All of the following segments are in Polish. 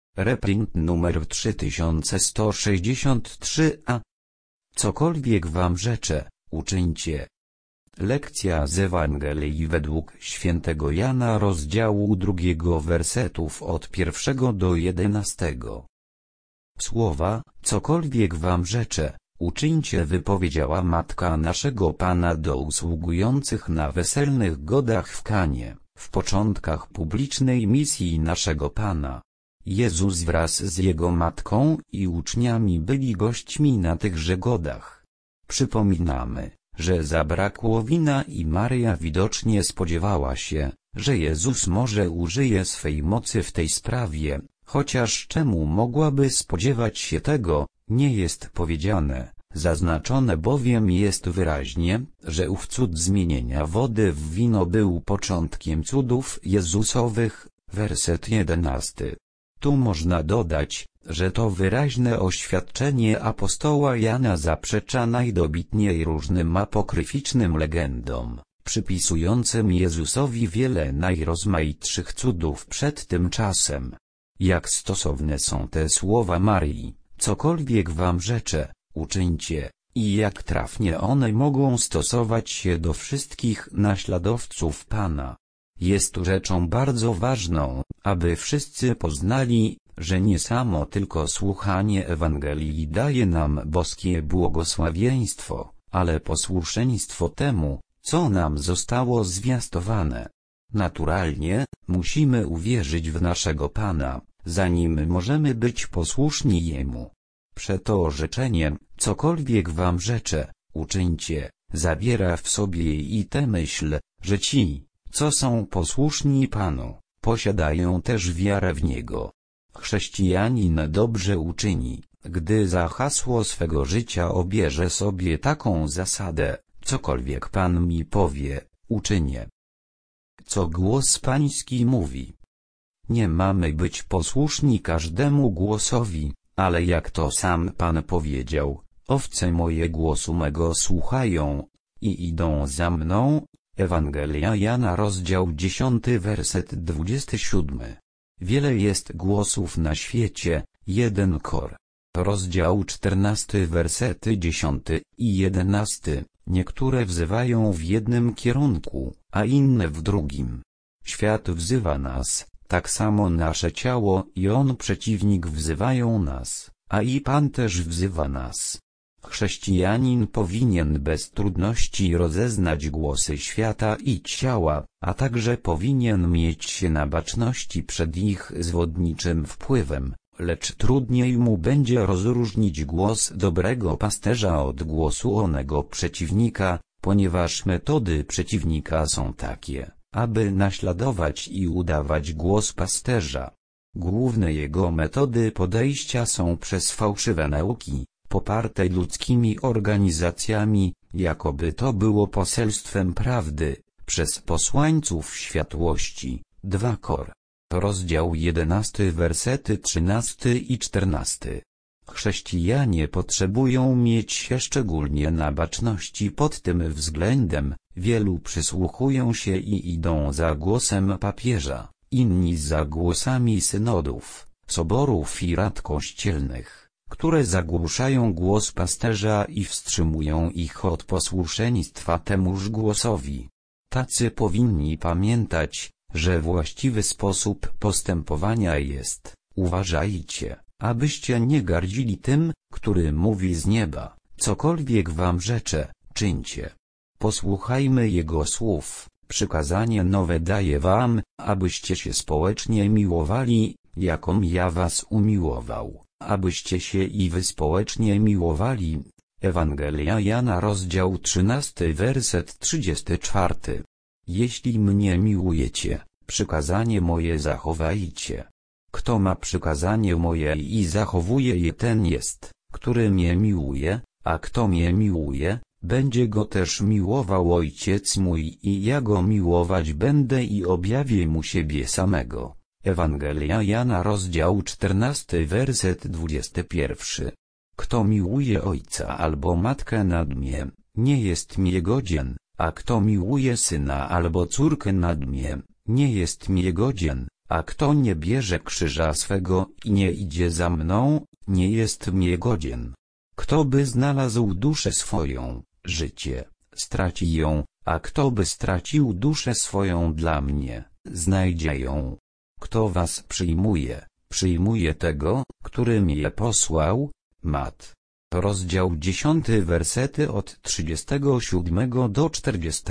Reprint numer 3163a. Cokolwiek wam żeczę, uczyńcie. Lekcja z Ewangelii według świętego Jana, rozdziału 2, wersetów od 1 do 11. Słowa, cokolwiek wam żeczę, uczyńcie, wypowiedziała matka naszego Pana do usługujących na weselnych godach w Kanie, w początkach publicznej misji naszego Pana. Jezus wraz z Jego matką i uczniami byli gośćmi na tychże godach. Przypominamy, że zabrakło wina i Maryja widocznie spodziewała się, że Jezus może użyje swej mocy w tej sprawie, chociaż czemu mogłaby spodziewać się tego, nie jest powiedziane. Zaznaczone bowiem jest wyraźnie, że ów cud zmienienia wody w wino był początkiem cudów Jezusowych, werset 11. Tu można dodać, że to wyraźne oświadczenie apostoła Jana zaprzecza najdobitniej różnym apokryficznym legendom, przypisującym Jezusowi wiele najrozmaitszych cudów przed tym czasem. Jak stosowne są te słowa Maryi, cokolwiek wam żeczę, uczyńcie, i jak trafnie one mogą stosować się do wszystkich naśladowców Pana. Jest rzeczą bardzo ważną, aby wszyscy poznali, że nie samo tylko słuchanie Ewangelii daje nam boskie błogosławieństwo, ale posłuszeństwo temu, co nam zostało zwiastowane. Naturalnie, musimy uwierzyć w naszego Pana, zanim możemy być posłuszni Jemu. Przeto życzenie, cokolwiek wam żeczę, uczyńcie, zawiera w sobie i tę myśl, że ci, co są posłuszni Panu, posiadają też wiarę w Niego. Chrześcijanin dobrze uczyni, gdy za hasło swego życia obierze sobie taką zasadę, cokolwiek Pan mi powie, uczynię. Co głos Pański mówi. Nie mamy być posłuszni każdemu głosowi, ale jak to sam Pan powiedział, owce moje głosu mego słuchają i idą za mną. Ewangelia Jana, rozdział 10, werset 27. Wiele jest głosów na świecie, jeden kor. Rozdział 14, wersety 10 i 11. Niektóre wzywają w jednym kierunku, a inne w drugim. Świat wzywa nas, tak samo nasze ciało i on przeciwnik wzywają nas, a i Pan też wzywa nas. Chrześcijanin powinien bez trudności rozeznać głosy świata i ciała, a także powinien mieć się na baczności przed ich zwodniczym wpływem, lecz trudniej mu będzie rozróżnić głos dobrego pasterza od głosu onego przeciwnika, ponieważ metody przeciwnika są takie, aby naśladować i udawać głos pasterza. Główne jego metody podejścia są przez fałszywe nauki, poparte ludzkimi organizacjami, jakoby to było poselstwem prawdy, przez posłańców światłości. 2 Kor. Rozdział 11, wersety 13 i 14. Chrześcijanie potrzebują mieć się szczególnie na baczności pod tym względem, wielu przysłuchują się i idą za głosem papieża, inni za głosami synodów, soborów i rad kościelnych, które zagłuszają głos pasterza i wstrzymują ich od posłuszeństwa temuż głosowi. Tacy powinni pamiętać, że właściwy sposób postępowania jest, uważajcie, abyście nie gardzili tym, który mówi z nieba, cokolwiek wam żeczę, czyńcie. Posłuchajmy jego słów, przykazanie nowe daję wam, abyście się społecznie miłowali, jakom ja was umiłował, abyście się i wy społecznie miłowali. Ewangelia Jana, rozdział 13, werset 34. Jeśli mnie miłujecie, przykazanie moje zachowajcie. Kto ma przykazanie moje i zachowuje je, ten jest, który mnie miłuje, a kto mnie miłuje, będzie go też miłował Ojciec mój i ja go miłować będę i objawię mu siebie samego. Ewangelia Jana, rozdział 14, werset 21. Kto miłuje ojca albo matkę nad mnie, nie jest mnie godzien, a kto miłuje syna albo córkę nad mnie, nie jest mnie godzien, a kto nie bierze krzyża swego i nie idzie za mną, nie jest mnie godzien. Kto by znalazł duszę swoją, życie, straci ją, a kto by stracił duszę swoją dla mnie, znajdzie ją. Kto was przyjmuje, przyjmuje tego, który mnie posłał. Mat. Rozdział 10, wersety od 37 do 40.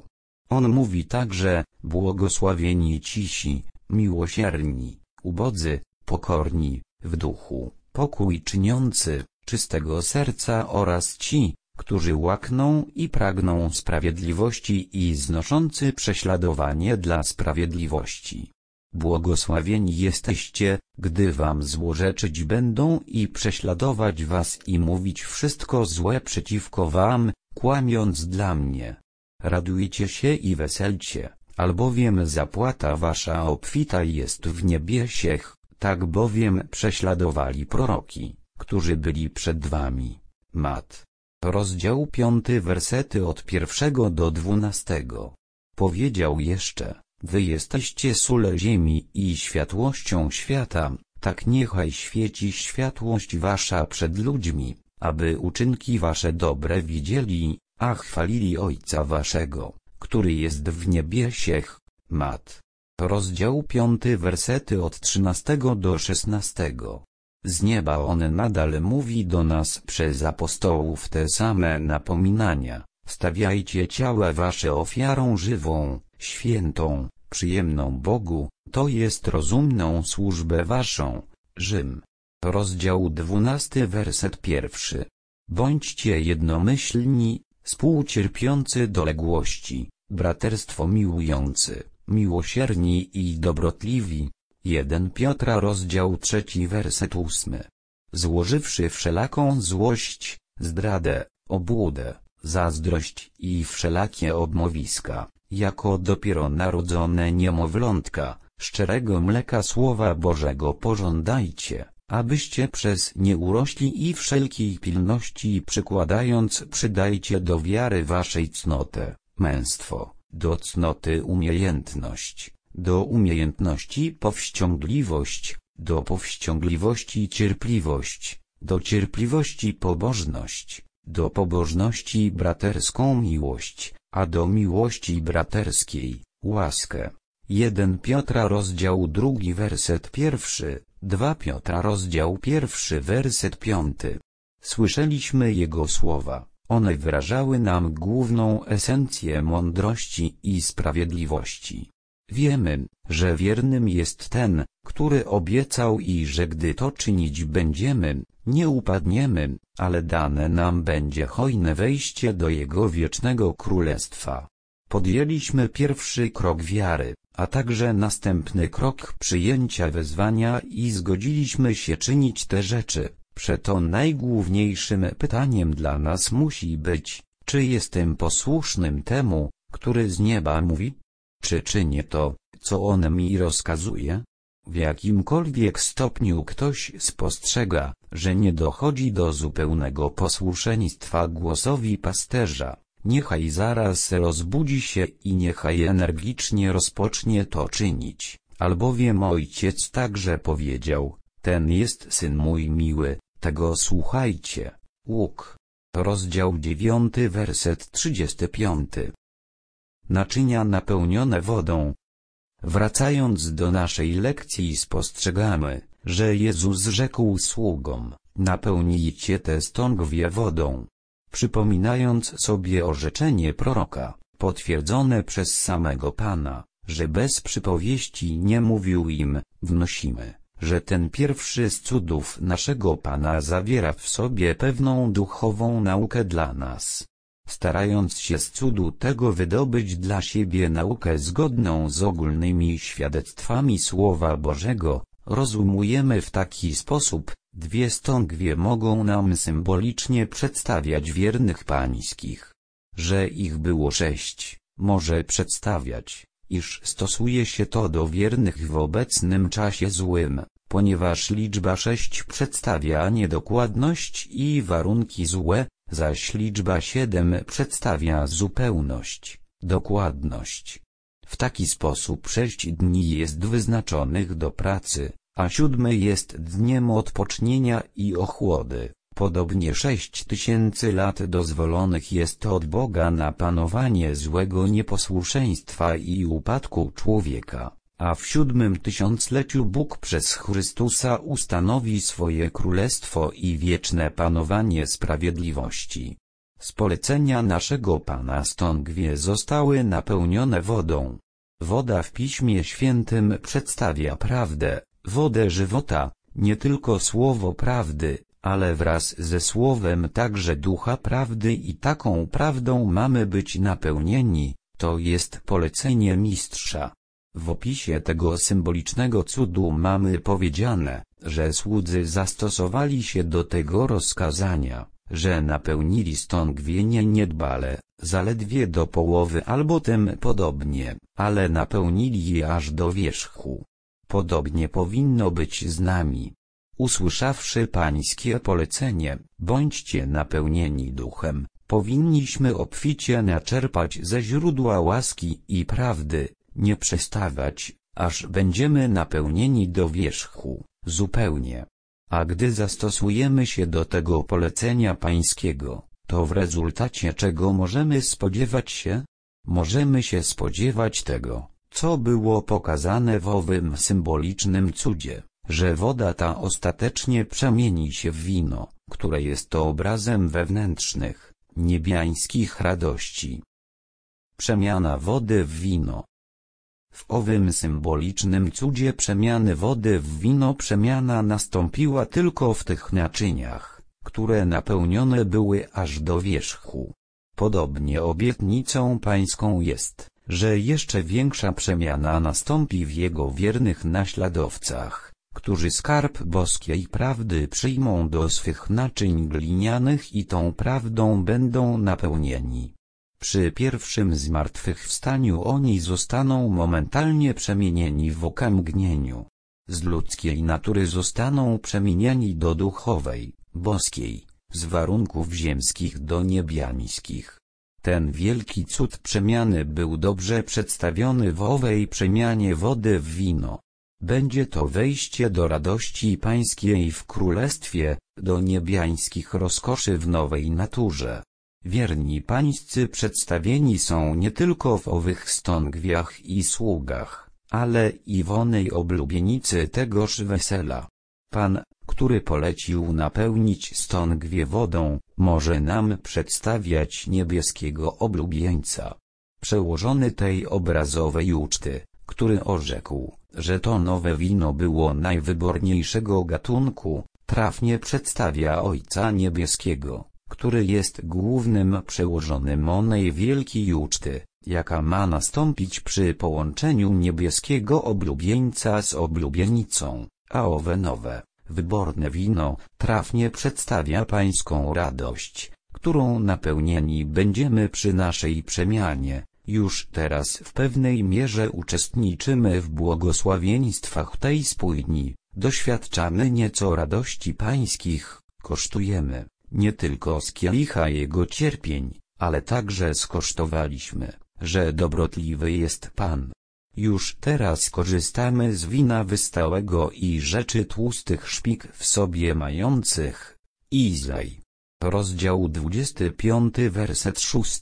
On mówi także: błogosławieni cisi, miłosierni, ubodzy, pokorni, w duchu, pokój czyniący, czystego serca oraz ci, którzy łakną i pragną sprawiedliwości i znoszący prześladowanie dla sprawiedliwości. Błogosławieni jesteście, gdy wam złorzeczyć będą i prześladować was i mówić wszystko złe przeciwko wam, kłamiąc dla mnie. Radujcie się i weselcie, albowiem zapłata wasza obfita jest w niebiesiech, tak bowiem prześladowali proroki, którzy byli przed wami. Mat. Rozdział 5, wersety od 1 do 12. Powiedział jeszcze: wy jesteście sól ziemi i światłością świata, tak niechaj świeci światłość wasza przed ludźmi, aby uczynki wasze dobre widzieli, a chwalili Ojca waszego, który jest w niebiesiech. Mat. Rozdział 5, wersety od 13 do 16. Z nieba on nadal mówi do nas przez apostołów te same napominania: stawiajcie ciała wasze ofiarą żywą, świętą, przyjemną Bogu, to jest rozumną służbę waszą. Rzym. Rozdział 12, werset 1. Bądźcie jednomyślni, współcierpiący doległości, braterstwo miłujący, miłosierni i dobrotliwi. 1 Piotra, rozdział 3, werset 8. Złożywszy wszelaką złość, zdradę, obłudę, zazdrość i wszelakie obmowiska, jako dopiero narodzone niemowlątka, szczerego mleka Słowa Bożego pożądajcie, abyście przez nie urośli i wszelkiej pilności przykładając przydajcie do wiary waszej cnotę, męstwo, do cnoty umiejętność, do umiejętności powściągliwość, do powściągliwości cierpliwość, do cierpliwości pobożność, do pobożności braterską miłość, a do miłości braterskiej łaskę. 1 Piotra, rozdział 2, werset 1, 2 Piotra, rozdział 1, werset 5. Słyszeliśmy Jego słowa, one wyrażały nam główną esencję mądrości i sprawiedliwości. Wiemy, że wiernym jest ten, który obiecał i że gdy to czynić będziemy, nie upadniemy, ale dane nam będzie hojne wejście do Jego wiecznego królestwa. Podjęliśmy pierwszy krok wiary, a także następny krok przyjęcia wezwania i zgodziliśmy się czynić te rzeczy. Przeto najgłówniejszym pytaniem dla nas musi być, czy jestem posłusznym temu, który z nieba mówi? Czy czynię to, co on mi rozkazuje? W jakimkolwiek stopniu ktoś spostrzega, że nie dochodzi do zupełnego posłuszeństwa głosowi pasterza, niechaj zaraz rozbudzi się i niechaj energicznie rozpocznie to czynić, albowiem Ojciec także powiedział: ten jest Syn mój miły, tego słuchajcie. Łuk. Rozdział 9, werset 35. Naczynia napełnione wodą. Wracając do naszej lekcji, spostrzegamy, że Jezus rzekł sługom: napełnijcie te stągwie wodą. Przypominając sobie orzeczenie proroka, potwierdzone przez samego Pana, że bez przypowieści nie mówił im, wnosimy, że ten pierwszy z cudów naszego Pana zawiera w sobie pewną duchową naukę dla nas. Starając się z cudu tego wydobyć dla siebie naukę zgodną z ogólnymi świadectwami Słowa Bożego, rozumujemy w taki sposób: dwie stągwie mogą nam symbolicznie przedstawiać wiernych pańskich. Że ich było 6, może przedstawiać, iż stosuje się to do wiernych w obecnym czasie złym, ponieważ liczba 6 przedstawia niedokładność i warunki złe, zaś liczba 7 przedstawia zupełność, dokładność. W taki sposób 6 dni jest wyznaczonych do pracy, a 7 jest dniem odpocznienia i ochłody. Podobnie 6000 lat dozwolonych jest od Boga na panowanie złego nieposłuszeństwa i upadku człowieka, a w 7 tysiącleciu Bóg przez Chrystusa ustanowi swoje królestwo i wieczne panowanie sprawiedliwości. Z polecenia naszego Pana stągwie zostały napełnione wodą. Woda w Piśmie Świętym przedstawia prawdę, wodę żywota, nie tylko słowo prawdy, ale wraz ze słowem także ducha prawdy i taką prawdą mamy być napełnieni, to jest polecenie mistrza. W opisie tego symbolicznego cudu mamy powiedziane, że słudzy zastosowali się do tego rozkazania, że napełnili stągwienie niedbale, zaledwie do połowy albo tym podobnie, ale napełnili je aż do wierzchu. Podobnie powinno być z nami. Usłyszawszy pańskie polecenie, bądźcie napełnieni duchem, powinniśmy obficie naczerpać ze źródła łaski i prawdy, nie przestawać, aż będziemy napełnieni do wierzchu, zupełnie. A gdy zastosujemy się do tego polecenia pańskiego, to w rezultacie czego możemy spodziewać się? Możemy się spodziewać tego, co było pokazane w owym symbolicznym cudzie, że woda ta ostatecznie przemieni się w wino, które jest to obrazem wewnętrznych, niebiańskich radości. Przemiana wody w wino. W owym symbolicznym cudzie przemiany wody w wino przemiana nastąpiła tylko w tych naczyniach, które napełnione były aż do wierzchu. Podobnie obietnicą pańską jest, że jeszcze większa przemiana nastąpi w Jego wiernych naśladowcach, którzy skarb boskiej prawdy przyjmą do swych naczyń glinianych i tą prawdą będą napełnieni. Przy pierwszym zmartwychwstaniu oni zostaną momentalnie przemienieni w okamgnieniu. Z ludzkiej natury zostaną przemienieni do duchowej, boskiej, z warunków ziemskich do niebiańskich. Ten wielki cud przemiany był dobrze przedstawiony w owej przemianie wody w wino. Będzie to wejście do radości pańskiej w królestwie, do niebiańskich rozkoszy w nowej naturze. Wierni pańscy przedstawieni są nie tylko w owych stągwiach i sługach, ale i w onej oblubienicy tegoż wesela. Pan, który polecił napełnić stągwie wodą, może nam przedstawiać niebieskiego oblubieńca. Przełożony tej obrazowej uczty, który orzekł, że to nowe wino było najwyborniejszego gatunku, trafnie przedstawia Ojca Niebieskiego, który jest głównym przełożonym onej wielkiej uczty, jaka ma nastąpić przy połączeniu niebieskiego oblubieńca z oblubienicą, a owe nowe, wyborne wino, trafnie przedstawia pańską radość, którą napełnieni będziemy przy naszej przemianie. Już teraz w pewnej mierze uczestniczymy w błogosławieństwach tej spójni, doświadczamy nieco radości pańskich, kosztujemy, nie tylko z kielicha Jego cierpień, ale także skosztowaliśmy, że dobrotliwy jest Pan. Już teraz korzystamy z wina wystałego i rzeczy tłustych szpik w sobie mających. Izaj. Rozdział 25, werset 6.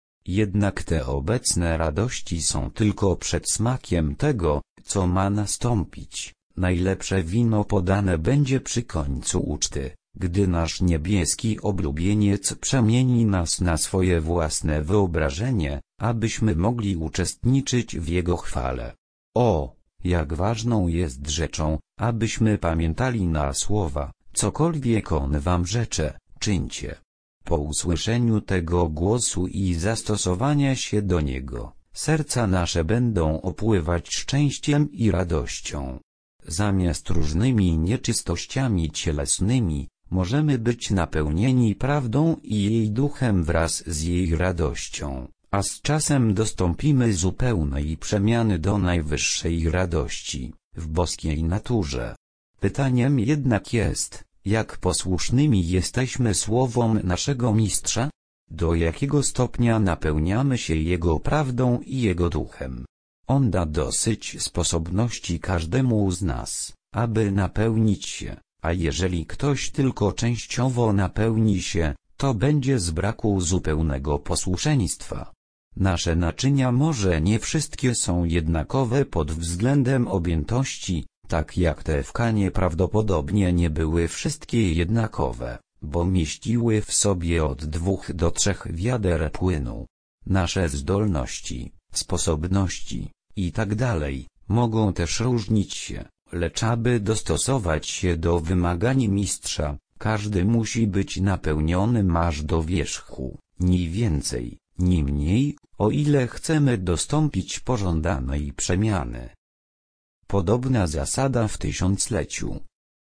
Jednak te obecne radości są tylko przedsmakiem tego, co ma nastąpić. Najlepsze wino podane będzie przy końcu uczty, gdy nasz niebieski oblubieniec przemieni nas na swoje własne wyobrażenie, abyśmy mogli uczestniczyć w Jego chwale. O, jak ważną jest rzeczą, abyśmy pamiętali na słowa, cokolwiek On wam rzecze, czyńcie. Po usłyszeniu tego głosu i zastosowania się do niego, serca nasze będą opływać szczęściem i radością. Zamiast różnymi nieczystościami cielesnymi, możemy być napełnieni prawdą i jej duchem wraz z jej radością, a z czasem dostąpimy zupełnej przemiany do najwyższej radości, w boskiej naturze. Pytaniem jednak jest, jak posłusznymi jesteśmy słowom naszego Mistrza? Do jakiego stopnia napełniamy się Jego prawdą i Jego duchem? On da dosyć sposobności każdemu z nas, aby napełnić się, a jeżeli ktoś tylko częściowo napełni się, to będzie z braku zupełnego posłuszeństwa. Nasze naczynia może nie wszystkie są jednakowe pod względem objętości, tak jak te w Kanie prawdopodobnie nie były wszystkie jednakowe, bo mieściły w sobie od 2 do 3 wiader płynu. Nasze zdolności, sposobności i tak dalej mogą też różnić się, lecz aby dostosować się do wymagań mistrza, każdy musi być napełnionym aż do wierzchu, ni więcej, ni mniej, o ile chcemy dostąpić pożądanej przemiany. Podobna zasada w tysiącleciu.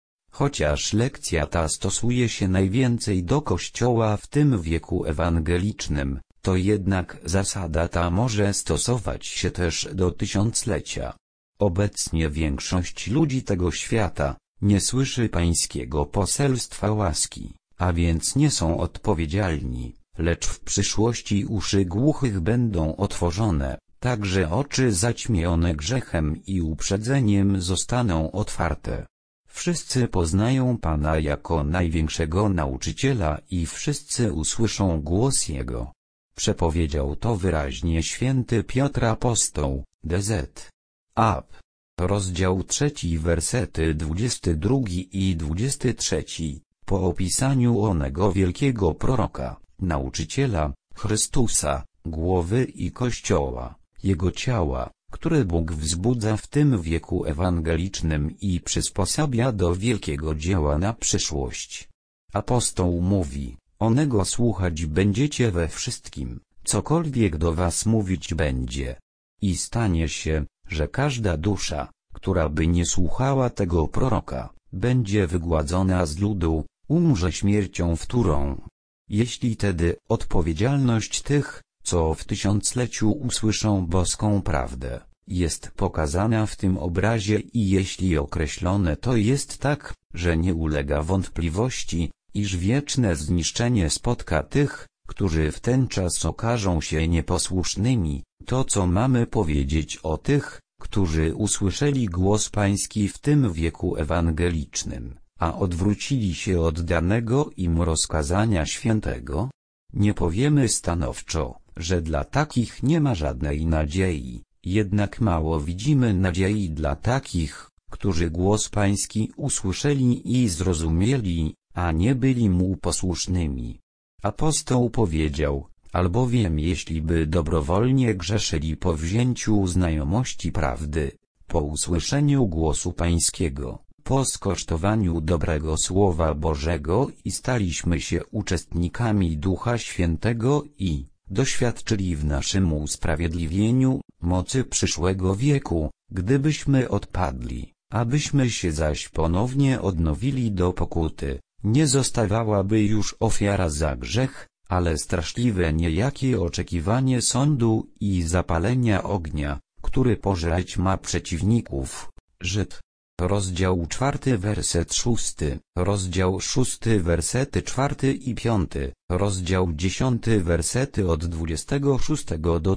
Chociaż lekcja ta stosuje się najwięcej do Kościoła w tym wieku ewangelicznym, to jednak zasada ta może stosować się też do tysiąclecia. Obecnie większość ludzi tego świata nie słyszy pańskiego poselstwa łaski, a więc nie są odpowiedzialni, lecz w przyszłości uszy głuchych będą otworzone, także oczy zaćmione grzechem i uprzedzeniem zostaną otwarte. Wszyscy poznają Pana jako największego nauczyciela i wszyscy usłyszą głos Jego. Przepowiedział to wyraźnie święty Piotr Apostoł, DZ. Ap. Rozdział 3, wersety 22 i 23. Po opisaniu onego wielkiego proroka, nauczyciela, Chrystusa, głowy i Kościoła, Jego ciała, które Bóg wzbudza w tym wieku ewangelicznym i przysposabia do wielkiego dzieła na przyszłość. Apostoł mówi, onego słuchać będziecie we wszystkim, cokolwiek do was mówić będzie. I stanie się, że każda dusza, która by nie słuchała tego proroka, będzie wygładzona z ludu, umrze śmiercią wtórą. Jeśli tedy odpowiedzialność tych, co w tysiącleciu usłyszą boską prawdę, jest pokazana w tym obrazie i jeśli określone to jest tak, że nie ulega wątpliwości, iż wieczne zniszczenie spotka tych, którzy w ten czas okażą się nieposłusznymi, to co mamy powiedzieć o tych, którzy usłyszeli głos Pański w tym wieku ewangelicznym, a odwrócili się od danego im rozkazania świętego? Nie powiemy stanowczo, że dla takich nie ma żadnej nadziei, jednak mało widzimy nadziei dla takich, którzy głos Pański usłyszeli i zrozumieli, a nie byli mu posłusznymi. Apostoł powiedział, albowiem jeśli by dobrowolnie grzeszyli po wzięciu znajomości prawdy, po usłyszeniu głosu Pańskiego, po skosztowaniu dobrego Słowa Bożego i staliśmy się uczestnikami Ducha Świętego i doświadczyli w naszym usprawiedliwieniu mocy przyszłego wieku, gdybyśmy odpadli, abyśmy się zaś ponownie odnowili do pokuty, nie zostawałaby już ofiara za grzech, ale straszliwe niejakie oczekiwanie sądu i zapalenia ognia, który pożreć ma przeciwników. Żyd. Rozdział 4, werset 6, rozdział 6, wersety 4 i 5, rozdział 10, wersety od 26 do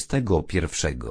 31.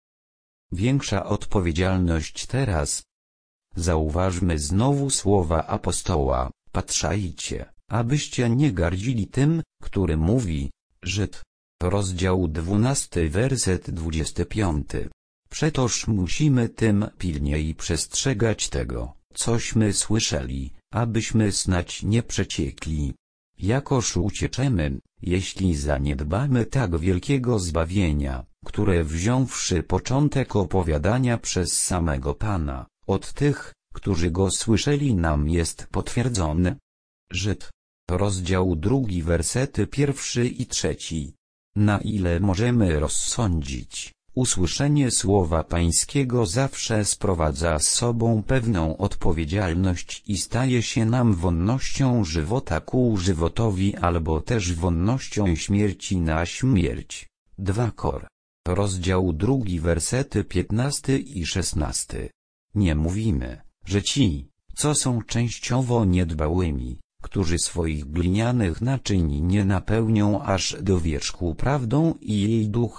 Większa odpowiedzialność teraz. Zauważmy znowu słowa apostoła, patrzajcie, abyście nie gardzili tym, który mówi, Żyd. Rozdział 12, werset 25. Przetoż musimy tym pilniej przestrzegać tego, cośmy słyszeli, abyśmy snać nie przeciekli. Jakoż ucieczemy, jeśli zaniedbamy tak wielkiego zbawienia, które wziąwszy początek opowiadania przez samego Pana, od tych, którzy go słyszeli nam jest potwierdzony. Żyd. Rozdział 2, wersety 1 i 3. Na ile możemy rozsądzić, usłyszenie Słowa Pańskiego zawsze sprowadza z sobą pewną odpowiedzialność i staje się nam wonnością żywota ku żywotowi albo też wonnością śmierci na śmierć. 2 Kor. Rozdział 2, wersety 15 i 16. Nie mówimy, że ci, co są częściowo niedbałymi, którzy swoich glinianych naczyń nie napełnią aż do wierzchu prawdą i jej duchem,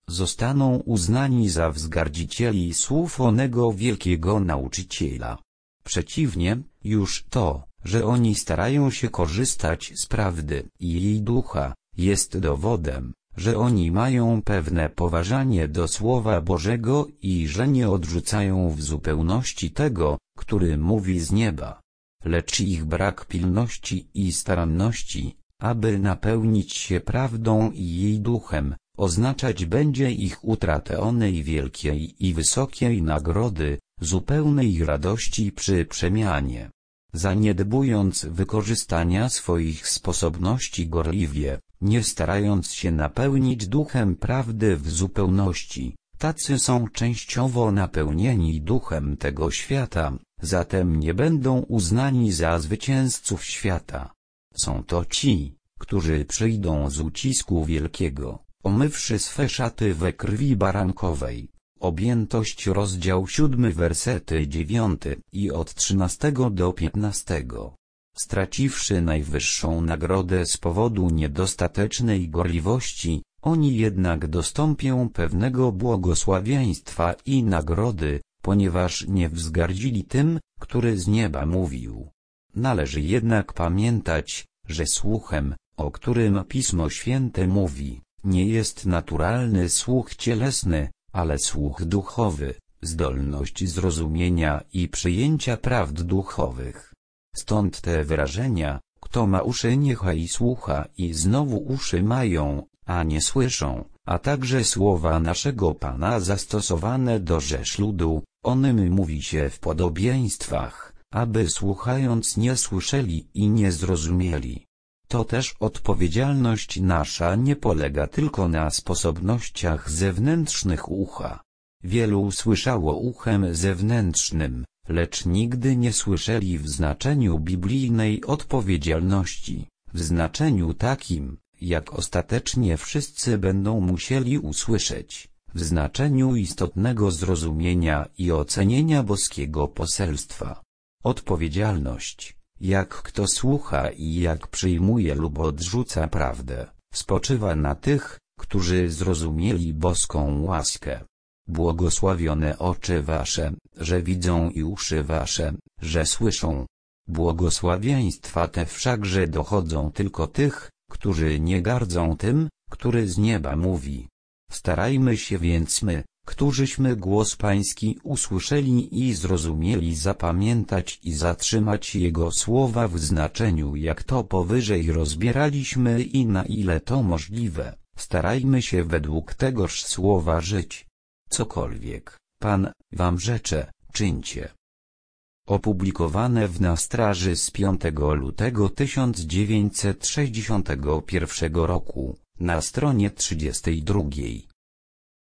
zostaną uznani za wzgardzicieli słów onego wielkiego nauczyciela. Przeciwnie, już to, że oni starają się korzystać z prawdy i jej ducha, jest dowodem, że oni mają pewne poważanie do Słowa Bożego i że nie odrzucają w zupełności tego, który mówi z nieba. Lecz ich brak pilności i staranności, aby napełnić się prawdą i jej duchem, oznaczać będzie ich utratę onej wielkiej i wysokiej nagrody, zupełnej radości przy przemianie. Zaniedbując wykorzystania swoich sposobności gorliwie, nie starając się napełnić duchem prawdy w zupełności, tacy są częściowo napełnieni duchem tego świata, zatem nie będą uznani za zwycięzców świata. Są to ci, którzy przyjdą z ucisku wielkiego, omywszy swe szaty we krwi barankowej. Objętość rozdział 7 wersety 9 i od 13 do 15. Straciwszy najwyższą nagrodę z powodu niedostatecznej gorliwości, oni jednak dostąpią pewnego błogosławieństwa i nagrody, ponieważ nie wzgardzili tym, który z nieba mówił. Należy jednak pamiętać, że słuchem, o którym Pismo Święte mówi, nie jest naturalny słuch cielesny, ale słuch duchowy, zdolność zrozumienia i przyjęcia prawd duchowych. Stąd te wyrażenia, kto ma uszy niechaj słucha i znowu uszy mają, a nie słyszą, a także słowa naszego Pana zastosowane do rzesz ludu, onym mówi się w podobieństwach, aby słuchając nie słyszeli i nie zrozumieli. To też odpowiedzialność nasza nie polega tylko na sposobnościach zewnętrznych ucha. Wielu słyszało uchem zewnętrznym, lecz nigdy nie słyszeli w znaczeniu biblijnej odpowiedzialności, w znaczeniu takim, jak ostatecznie wszyscy będą musieli usłyszeć, w znaczeniu istotnego zrozumienia i ocenienia boskiego poselstwa. Odpowiedzialność, jak kto słucha i jak przyjmuje lub odrzuca prawdę, spoczywa na tych, którzy zrozumieli boską łaskę. Błogosławione oczy wasze, że widzą i uszy wasze, że słyszą. Błogosławieństwa te wszakże dochodzą tylko tych, którzy nie gardzą tym, który z nieba mówi. Starajmy się więc my, którzyśmy głos Pański usłyszeli i zrozumieli, zapamiętać i zatrzymać Jego słowa w znaczeniu, jak to powyżej rozbieraliśmy i na ile to możliwe, starajmy się według tegoż słowa żyć. Cokolwiek Pan wam rzecze, czyńcie. Opublikowane w Na straży z 5 lutego 1961 roku, na stronie 32.